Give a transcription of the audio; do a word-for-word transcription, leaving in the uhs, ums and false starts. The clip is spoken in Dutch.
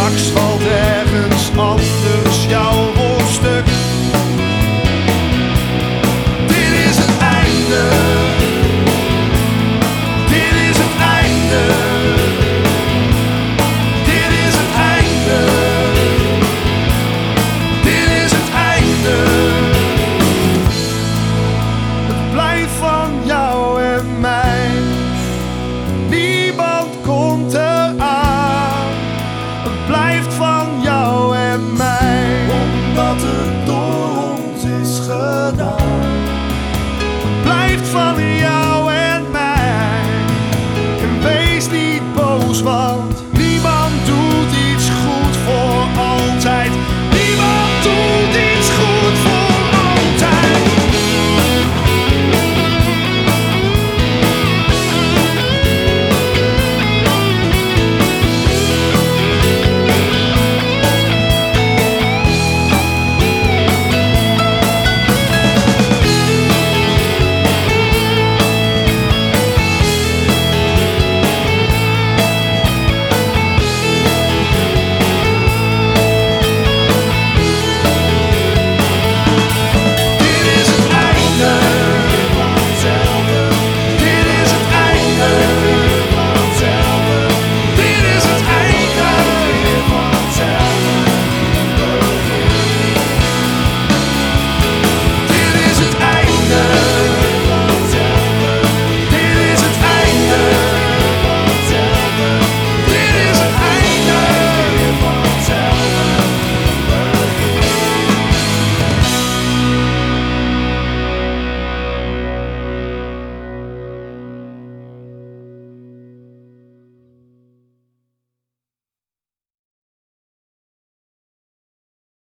Straks valt ergens anders jouw hoofdstuk. Dit is het einde. Dit is het einde. Dit is het einde. Dit is het einde. Het blijft van jou en mij. Niemand komt eraan. Het blijft van jou en mij, omdat het door ons is gedaan. Het blijft van jou en mij. En wees niet boos, want